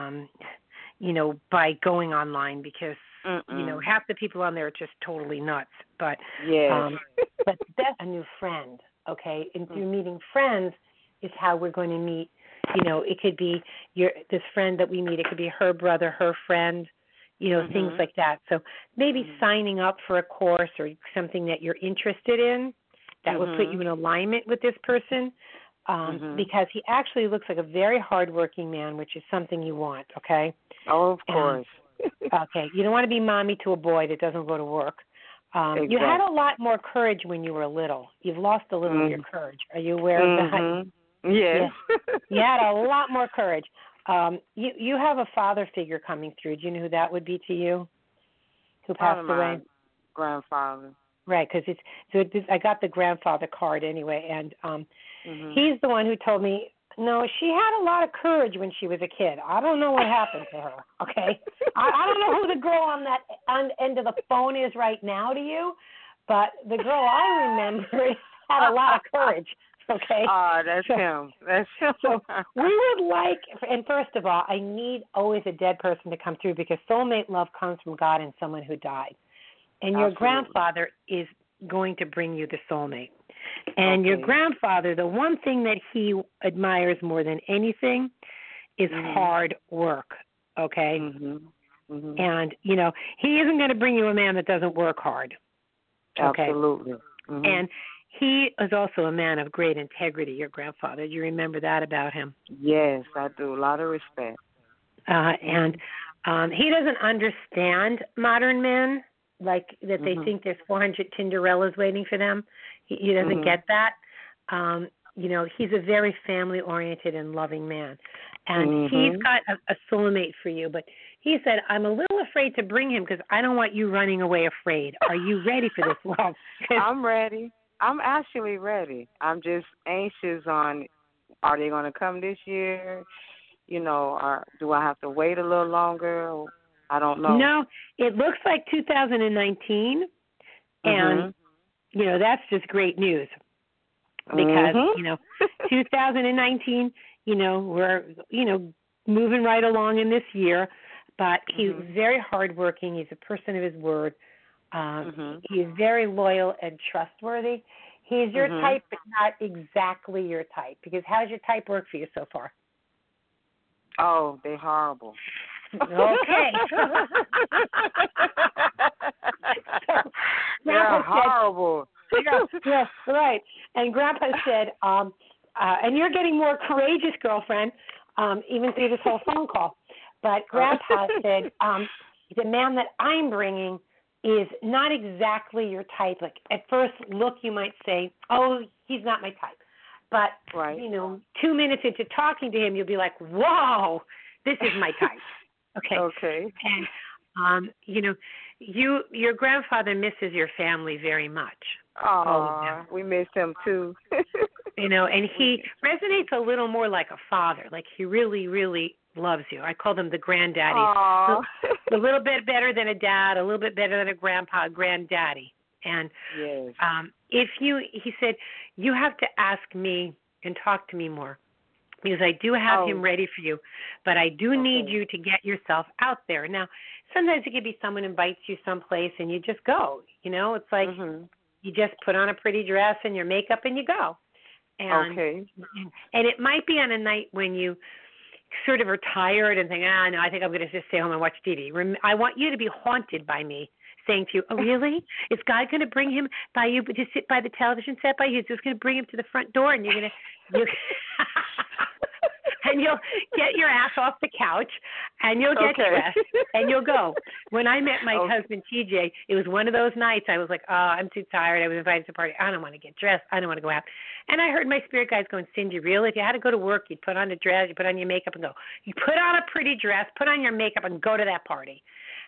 by going online, because half the people on there are just totally nuts. But but that's a new friend, okay? And through meeting friends is how we're going to meet. It could be this friend that we meet. It could be her brother, her friend, things like that. So maybe signing up for a course or something that you're interested in that would put you in alignment with this person, because he actually looks like a very hardworking man, which is something you want, okay? Oh, of course. Okay. You don't want to be mommy to a boy that doesn't go to work. Exactly. You had a lot more courage when you were little. You've lost a little of your courage. Are you aware of that? Yes. You had a lot more courage. You have a father figure coming through. Do you know who that would be to you? Who passed away? Grandfather. Right, because I got the grandfather card anyway, and he's the one who told me, no, she had a lot of courage when she was a kid. I don't know what happened to her, okay? I don't know who the girl on end of the phone is right now to you, but the girl I remember had a lot of courage. Okay. That's him. That's him. So we would and first of all, I need always a dead person to come through, because soulmate love comes from God and someone who died. And your grandfather is going to bring you the soulmate. And your grandfather, the one thing that he admires more than anything is hard work. okay? Mhm. Mhm. And, you know, he isn't going to bring you a man that doesn't work hard, okay? Absolutely. Mhm. And he is also a man of great integrity, your grandfather. Do you remember that about him? Yes, I do. A lot of respect. And he doesn't understand modern men, like that they think there's 400 Tinderellas waiting for them. He doesn't get that. You know, he's a very family-oriented and loving man. And he's got a soulmate for you. But he said, I'm a little afraid to bring him because I don't want you running away afraid. Are you ready for this love? I'm ready. I'm actually ready. I'm just anxious on, are they going to come this year? You know, or do I have to wait a little longer? I don't know. No, it looks like 2019. And, you know, that's just great news. Because, you know, 2019, you know, we're, you know, moving right along in this year. But he's very hardworking. He's a person of his word. He's very loyal and trustworthy. He's your type, but not exactly your type. Because how's your type work for you so far? Oh, they're horrible. Okay. They're horrible. Yes, right. And Grandpa said, and you're getting more courageous, girlfriend, even through this whole phone call. But Grandpa said, the man that I'm bringing is not exactly your type. Like at first look, you might say, oh, he's not my type. But, you know, 2 minutes into talking to him, you'll be like, whoa, this is my type. Okay. Okay. And, you know, your grandfather misses your family very much. Oh, we miss him too. You know, and he resonates a little more like a father. Like he really, really loves you. I call them the granddaddy. A little bit better than a dad, a little bit better than a grandpa, a granddaddy. And he said, you have to ask me and talk to me more. Because I do have him ready for you, but I do need you to get yourself out there. Now, sometimes it could be someone invites you someplace and you just go. You know, it's like you just put on a pretty dress and your makeup and you go. And, and it might be on a night when you sort of are tired and think, no, I think I'm going to just stay home and watch TV. I want you to be haunted by me. Saying to you, oh, really? Is God going to bring him by you to sit by the television set by you? He's just going to bring him to the front door, and you'll and you'll get your ass off the couch, and you'll get dressed, and you'll go. When I met my husband, TJ, it was one of those nights I was like, oh, I'm too tired. I was invited to a party. I don't want to get dressed. I don't want to go out. And I heard my spirit guides going, Cindy, really? If you had to go to work, you'd put on a dress, you put on your makeup and go. You put on a pretty dress, put on your makeup, and go to that party.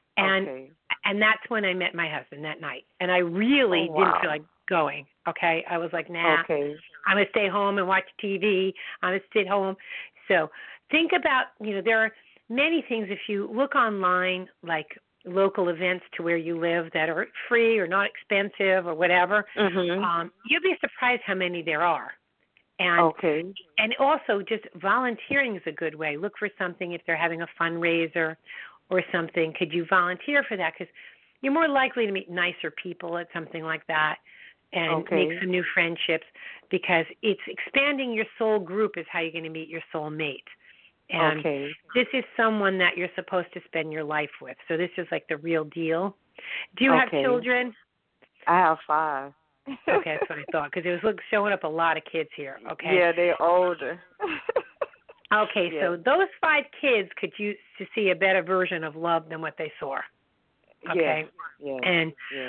And that's when I met my husband that night. And I really didn't feel like going, okay? I was like, nah, I'm going to stay home and watch TV. I'm going to sit home. So think about, you know, there are many things if you look online, like local events to where you live that are free or not expensive or whatever, you'll be surprised how many there are. And and also just volunteering is a good way. Look for something if they're having a fundraiser or something. Could you volunteer for that? Because you're more likely to meet nicer people at something like that and make some new friendships, because it's expanding your soul group is how you're going to meet your soul mate. And this is someone that you're supposed to spend your life with. So this is like the real deal. Do you have children? I have 5. Okay, that's what I thought, because it was showing up a lot of kids here. Okay. Yeah, they're older. Okay, so those 5 kids could use to see a better version of love than what they saw. Okay, and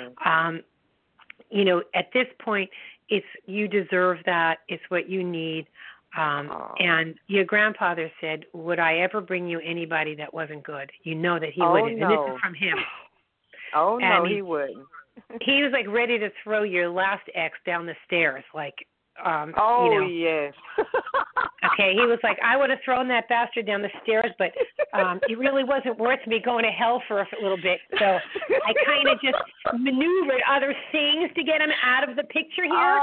you know, at this point, it's you deserve that. It's what you need. And your grandfather said, "Would I ever bring you anybody that wasn't good?" You know that he wouldn't, and this is from him. No, he wouldn't. He was like ready to throw your last ex down the stairs, like. You know. Yes. Okay, he was like, I would have thrown that bastard down the stairs, but it really wasn't worth me going to hell for a little bit. So I kind of just maneuvered other things to get him out of the picture here.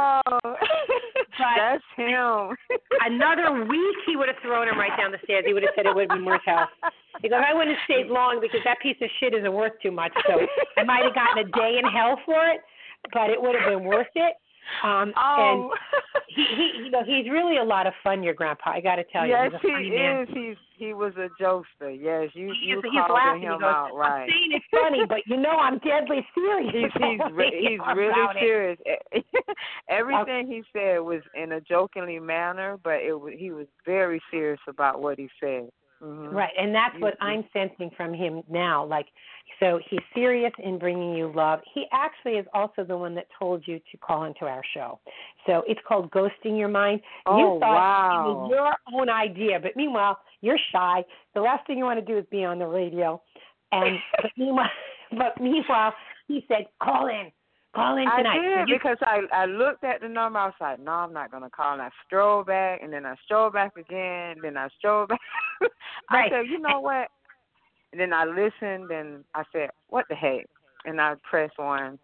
But that's him. Another week, he would have thrown him right down the stairs. He would have said it would have been worth hell. He goes, I wouldn't have stayed long because that piece of shit isn't worth too much. So I might have gotten a day in hell for it, but it would have been worth it. And he's really a lot of fun, your grandpa. I got to tell you. Yes, He's a funny man. He was a jokester. Yes, you he's called laughing. him He goes, out right. I'm saying it's funny, but I'm deadly serious. He's really serious. Everything he said was in a jokingly manner, but he was very serious about what he said. Mm-hmm. Right, and that's what I'm sensing from him now. Like, so he's serious in bringing you love. He actually is also the one that told you to call into our show. So it's called Ghosting Your Mind. You thought it was your own idea, but meanwhile, you're shy. The last thing you want to do is be on the radio. And but meanwhile, he said, call in tonight. I did because I looked at the number. I was like, no, I'm not going to call. And I strolled back, and then I strolled back again, then I strolled back. I said, you know what? And then I listened, and I said, what the heck? And I pressed 1.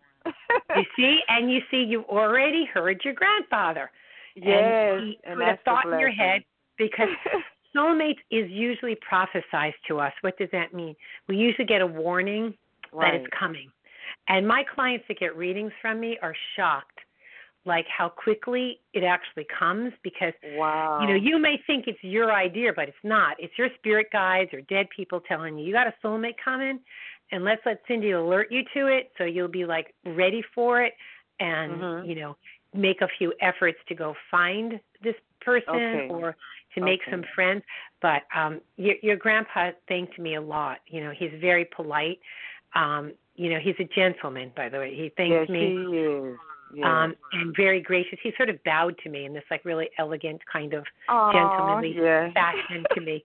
You see, you already heard your grandfather. Yes. And put a thought in your head because soulmates is usually prophesized to us. What does that mean? We usually get a warning that it's coming. And my clients that get readings from me are shocked, like how quickly it actually comes because, you may think it's your idea, but it's not. It's your spirit guides or dead people telling you got a soulmate coming, and let's let Cindy alert you to it so you'll be, like, ready for it and, make a few efforts to go find this person or to make some friends. But your grandpa thanked me a lot. He's very polite. He's a gentleman, by the way. He thanks me. Yes, he is. Yes. And very gracious. He sort of bowed to me in this like really elegant kind of gentlemanly fashion to me,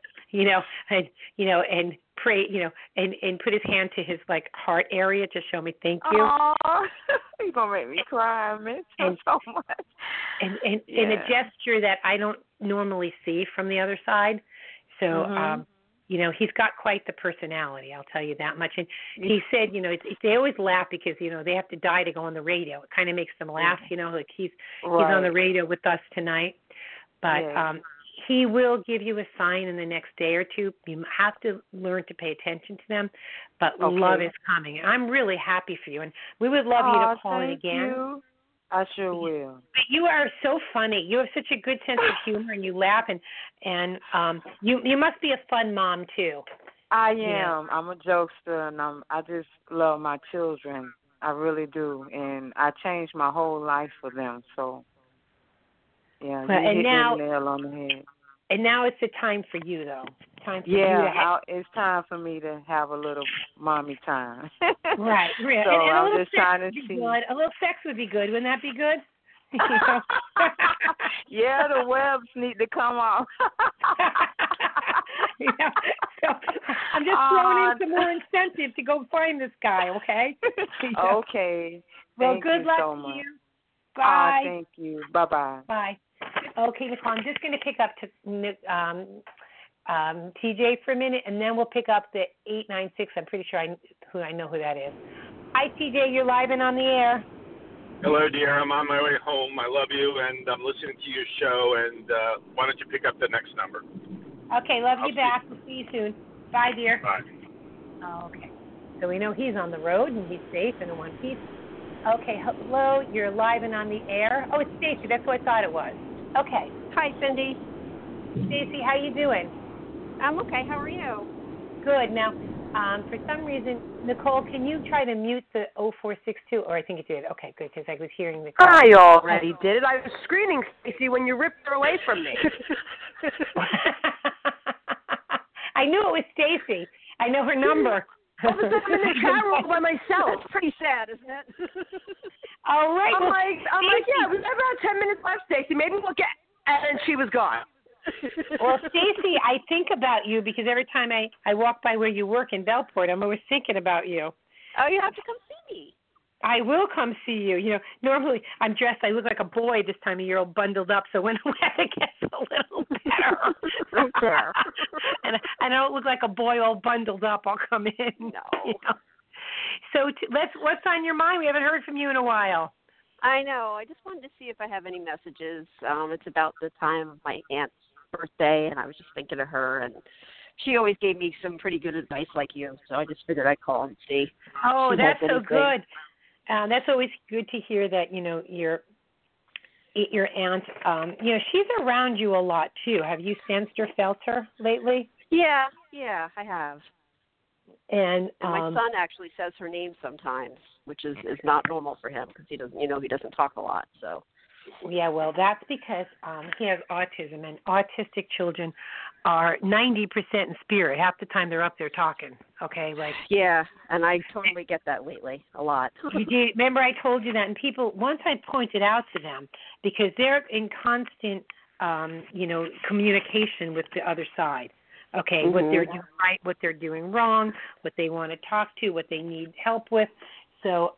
and pray, and put his hand to his like heart area to show me thank you. You're gonna make me cry. I miss him so much. And a gesture that I don't normally see from the other side. So he's got quite the personality, I'll tell you that much. And he said, they always laugh because, they have to die to go on the radio. It kind of makes them laugh, like he's on the radio with us tonight. But he will give you a sign in the next day or two. You have to learn to pay attention to them. But love is coming. I'm really happy for you. And we would love you to call in again. You. I sure will. But you are so funny. You have such a good sense of humor, and you laugh, and you must be a fun mom too. I am. I'm a jokester, and I just love my children. I really do, and I changed my whole life for them. So, you hit the nail on the head. And now it's the time for you, though. It's time for me to have a little mommy time. Right. So and I'm just trying to see. A little sex would be good. Wouldn't that be good? Yeah, the webs need to come off. So I'm just throwing in some more incentive to go find this guy, okay? Okay. Well, good luck so to much. you. Bye. Thank you. Bye-bye. Bye. Okay, Nicole, I'm just going to pick up TJ for a minute, and then we'll pick up the 896. I'm pretty sure I know who that is. Hi, TJ. You're live and on the air. Hello, dear. I'm on my way home. I love you, and I'm listening to your show. And why don't you pick up the next number? Okay, love you back. We'll see you soon. Bye, dear. Bye. Okay. So we know he's on the road and he's safe and in one piece. Okay, hello. You're live and on the air. Oh, it's Stacy. That's what I thought it was. Okay. Hi, Cindy. Stacy, how you doing? I'm okay. How are you? Good. Now, for some reason, Nicole, can you try to mute the 0462? Or I think it did. Okay, good, because I was hearing the call. I already did it. I was screening Stacy when you ripped her away from me. I knew it was Stacy. I know her number. I was in the chat room by myself. That's pretty sad, isn't it? All right. I'm like, yeah, we have about 10 minutes left, Stacy. Maybe we'll get. And she was gone. Well, Stacy, I think about you because every time I walk by where you work in Bellport, I'm always thinking about you. Oh, you have to come see me. I will come see you. Normally I'm dressed, I look like a boy this time of year, all bundled up, so when the weather gets a little better, and I don't look like a boy all bundled up, I'll come in. No. So what's on your mind? We haven't heard from you in a while. I know. I just wanted to see if I have any messages. It's about the time of my aunt's birthday, and I was just thinking of her, and she always gave me some pretty good advice like you, so I just figured I'd call and see. Oh, that's so good. That's always good to hear that, your aunt, she's around you a lot too. Have you sensed or felt her lately? Yeah, I have. And my son actually says her name sometimes, which is not normal for him because he doesn't talk a lot. So. Yeah, well, that's because he has autism, and autistic children are 90% in spirit. Half the time they're up there talking. Okay, like. Yeah, and I totally get that lately a lot. You did. Remember, I told you that, and people once I pointed out to them because they're in constant, communication with the other side. Okay, Mm-hmm. What they're doing right, what they're doing wrong, what they want to talk to, what they need help with. So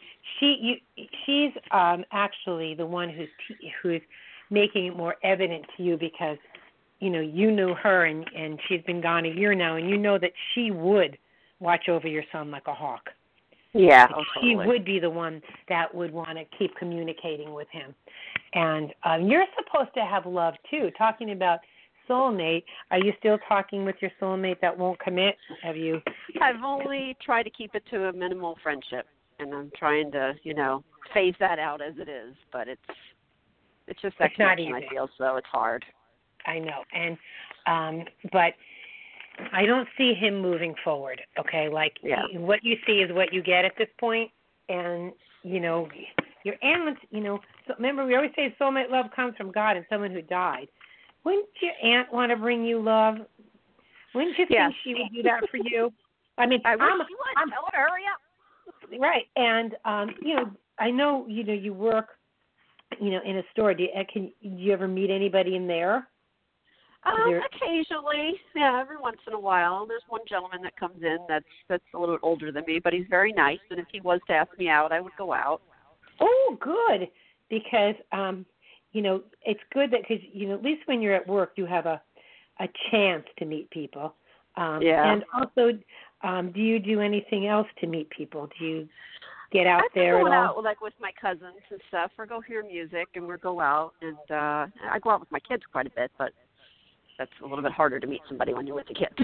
she's actually the one who's making it more evident to you because, you knew her and she's been gone a year now, and you know that she would watch over your son like a hawk. Yeah, She totally. would be the one that would want to keep communicating with him. And you're supposed to have love, too. Talking about soulmate, are you still talking with your soulmate that won't commit? Have you? I've only tried to keep it to a minimal friendship, and I'm trying to, phase that out as it is. But it's just that connection, I feel, so it's hard. I know, and but I don't see him moving forward. Okay, what you see is what you get at this point, and your aunt. So remember, we always say soulmate love comes from God and someone who died. Wouldn't your aunt want to bring you love? Wouldn't you think she would do that for you? I mean, I wish she would. Tell her to hurry up. Right, and I know you work, in a store. Do you ever meet anybody in there? Occasionally, yeah, every once in a while. There's one gentleman that comes in that's a little bit older than me, but he's very nice. And if he was to ask me out, I would go out. Oh, good, because it's good that because at least when you're at work, you have a chance to meet people. And also, do you do anything else to meet people? Do you get out there at all? I go out with my cousins and stuff, or go hear music, and we go out. And I go out with my kids quite a bit, but that's a little bit harder to meet somebody when you're with the kids.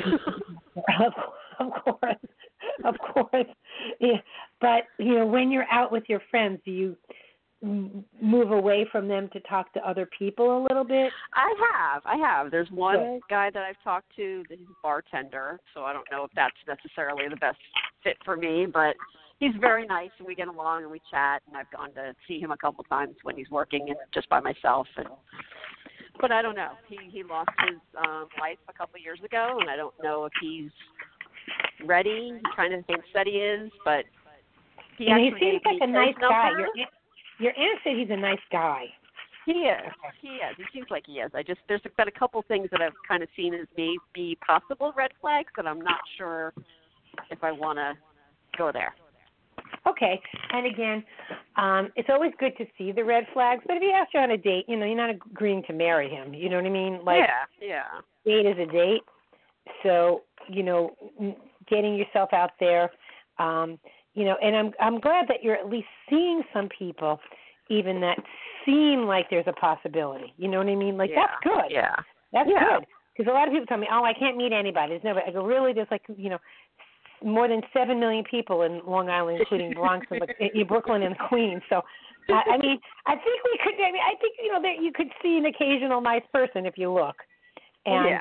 Of course. Yeah. But, when you're out with your friends, do you move away from them to talk to other people a little bit? I have. There's one guy that I've talked to that he's a bartender, so I don't know if that's necessarily the best fit for me, but he's very nice, and we get along, and we chat, and I've gone to see him a couple times when he's working and just by myself. But I don't know. He lost his wife a couple of years ago, and I don't know if he's ready. He kind of thinks that he is, but he seems like a nice guy. Your aunt said he's a nice guy. He is. He seems like he is. There's been a couple things that I've kind of seen as maybe possible red flags, but I'm not sure if I want to go there. Okay. And again, it's always good to see the red flags, but if he asks you on a date, you're not agreeing to marry him. You know what I mean? Yeah. Date is a date. So, getting yourself out there, and I'm glad that you're at least seeing some people even that seem like there's a possibility. You know what I mean? That's good. Yeah. That's good. Because a lot of people tell me, I can't meet anybody. There's nobody. I go, really? There's more than 7 million people in Long Island, including Bronx and Brooklyn and Queens. So, I think we could. I think that you could see an occasional nice person if you look. And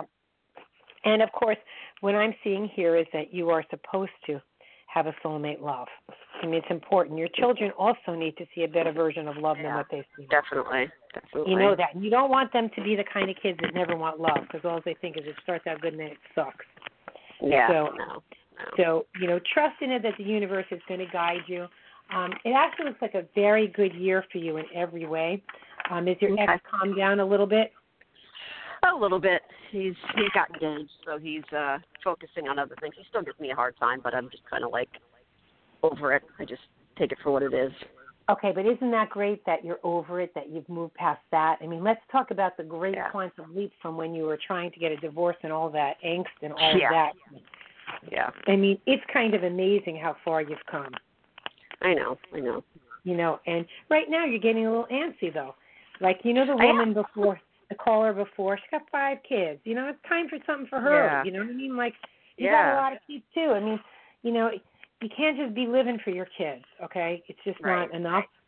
and of course, what I'm seeing here is that you are supposed to have a soulmate love. I mean, it's important. Your children also need to see a better version of love than what they see. Definitely. You know that. And you don't want them to be the kind of kids that never want love, because all they think is it starts out good and then it sucks. Yeah. So, trust in it that the universe is going to guide you. It actually looks like a very good year for you in every way. Is your ex calmed down a little bit? A little bit. He got engaged, so he's focusing on other things. He still gives me a hard time, but I'm just kind of over it. I just take it for what it is. Okay, but isn't that great that you're over it, that you've moved past that? I mean, let's talk about the great quantum leap from when you were trying to get a divorce and all that angst and all of that. Yeah. I mean, it's kind of amazing how far you've come. I know. And right now you're getting a little antsy, though. The woman before, the caller before, she got 5 kids. It's time for something for her. Yeah. You know what I mean? You got a lot of kids, too. I mean, you can't just be living for your kids, okay? It's just not enough.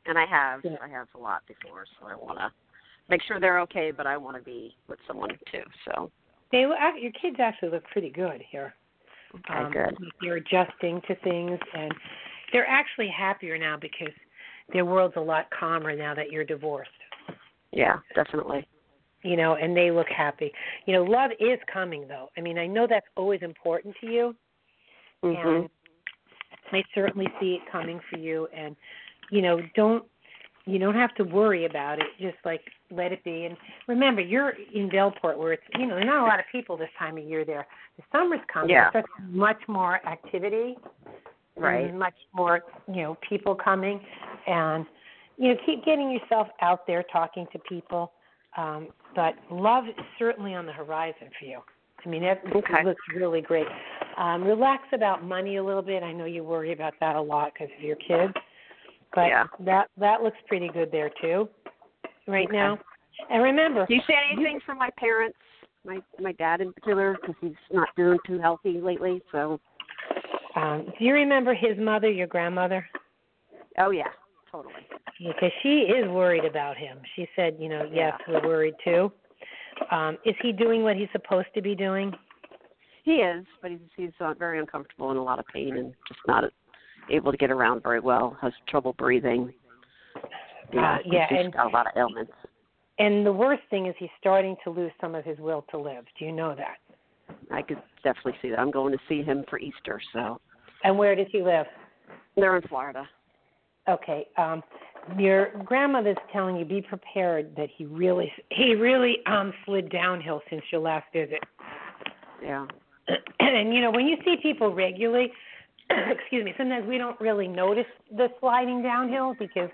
And I have a lot before, so I want to make sure they're okay, but I want to be with someone too. So your kids actually look pretty good here. Okay, good. They're adjusting to things, and they're actually happier now because their world's a lot calmer now that you're divorced. Yeah, definitely. And they look happy. Love is coming, though. I mean, I know that's always important to you, and I certainly see it coming for you. And you don't have to worry about it. Just let it be. And remember, you're in Bellport, where it's there's not a lot of people this time of year there. The summer's coming. Yeah. There's much more activity. Right. And much more people coming, and keep getting yourself out there talking to people. But love is certainly on the horizon for you. I mean, it looks really great. Relax about money a little bit. I know you worry about that a lot because of your kids, but that looks pretty good there too, right now. And remember, do you say anything from my parents? My dad in particular, because he's not doing too healthy lately. So, do you remember his mother, your grandmother? Oh yeah, totally. Because she is worried about him. She said, yes, we're worried too. Is he doing what he's supposed to be doing? He is, but he's very uncomfortable and a lot of pain and just not able to get around very well. Has trouble breathing. He's got a lot of ailments. And the worst thing is he's starting to lose some of his will to live. Do you know that? I could definitely see that. I'm going to see him for Easter. So. And where does he live? They're in Florida. Okay. Your grandmother's telling you be prepared that he really slid downhill since your last visit. Yeah. And when you see people regularly, excuse me, sometimes we don't really notice the sliding downhill because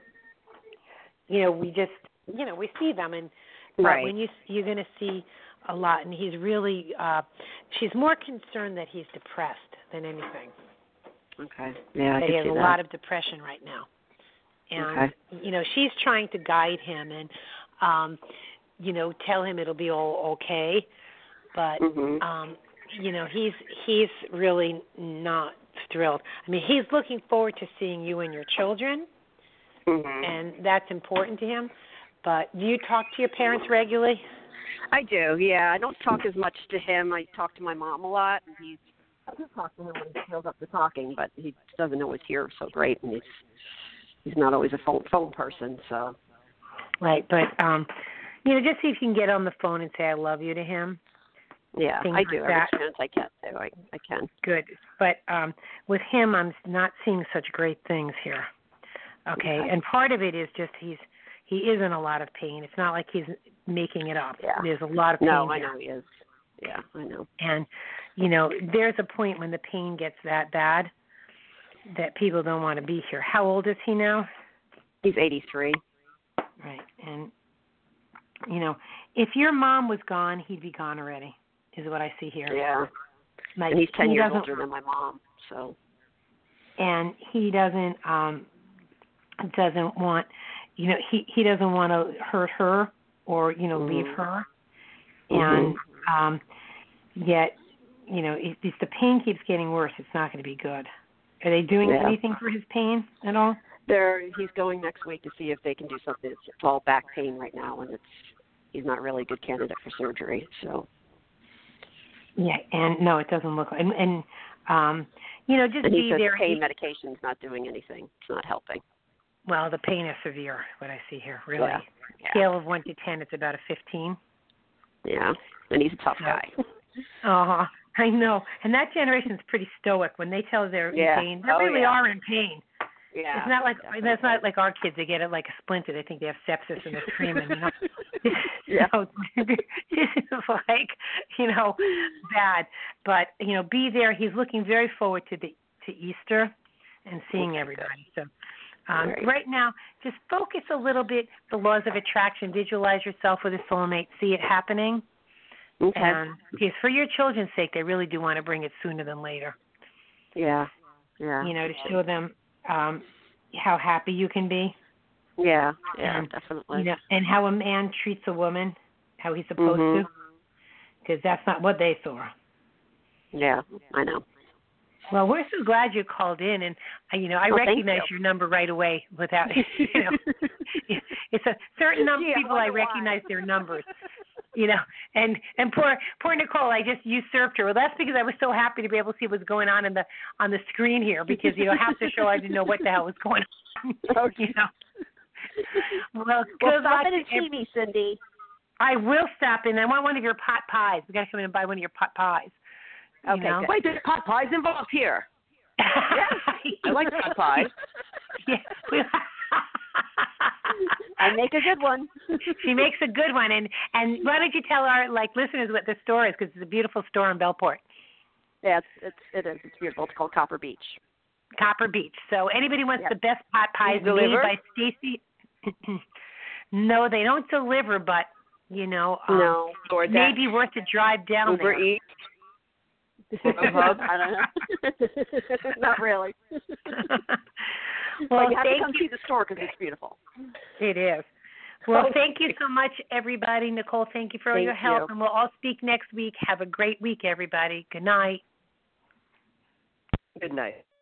we just we see them, and but when you're going to see a lot, and he's really she's more concerned that he's depressed than anything. Okay. Yeah, that he has a lot of depression right now. And, she's trying to guide him and, tell him it'll be all okay. But, he's really not thrilled. I mean, he's looking forward to seeing you and your children, and that's important to him. But do you talk to your parents regularly? I do, yeah. I don't talk as much to him. I talk to my mom a lot. And I do talk to him when he feels up to talking, but he doesn't always hear so great, and he's not always a phone person, so. Right, but just see if you can get on the phone and say I love you to him. Yeah, Things I do. Like Every chance I can too. I can. Good, but with him, I'm not seeing such great things here. Okay, and part of it is just he is in a lot of pain. It's not like he's making it up. Yeah. There's a lot of pain. No, I know he is. Yeah, I know. And there's a point when the pain gets that bad that people don't want to be here. How old is he now? He's 83. Right. And, if your mom was gone, he'd be gone already, is what I see here. Yeah. And he's 10 years older than my mom, so. And he doesn't want, he doesn't want to hurt her or, leave her. And yet, if the pain keeps getting worse, it's not going to be good. Are they doing anything for his pain at all? He's going next week to see if they can do something. It's all back pain right now, and he's not really a good candidate for surgery. So. Yeah, and no, it doesn't look like. And just and be says there. Pain medication's not doing anything. It's not helping. Well, the pain is severe. What I see here, really. Yeah. Scale of 1 to 10, it's about a 15. Yeah, and he's a tough guy. I know. And that generation's pretty stoic. When they tell they're in pain, they really are in pain. Yeah. It's not like that's not like our kids. They get it like a splinter. They think they have sepsis and they're screaming. This is like bad. But be there. He's looking very forward to Easter and seeing everybody. So right now, just focus a little bit. The laws of attraction. Visualize yourself with a soulmate. See it happening. Okay. And because for your children's sake, they really do want to bring it sooner than later. Yeah. Yeah. To show them how happy you can be. Yeah, definitely. And how a man treats a woman, how he's supposed to, because that's not what they saw. Yeah, I know. Well, we're so glad you called in, and I recognize your number right away without it's a certain number of people I recognize their numbers. And poor Nicole, I just usurped her. Well, that's because I was so happy to be able to see what's going on on the screen here, because half the show I didn't know what the hell was going on. Well, stop in and see me, Cindy. I will stop in. I want one of your pot pies. We got to come in and buy one of your pot pies. Okay. Wait, there's pot pies involved here. Yes, I like pot pies. Yeah. I make a good one. She makes a good one, and why don't you tell our listeners what the store is, because it's a beautiful store in Bellport. Yeah, it is. It's beautiful. It's called Copper Beach. Copper Beach. So anybody wants the best pot pies made by Stacy? No, they don't deliver, but no, it may be worth a drive down Uber there. Eats. I don't know. Not really. Well, but you have to come see the store because it's beautiful. It is. Well, thank you so much, everybody. Nicole, thank you for all your help. And we'll all speak next week. Have a great week, everybody. Good night. Good night.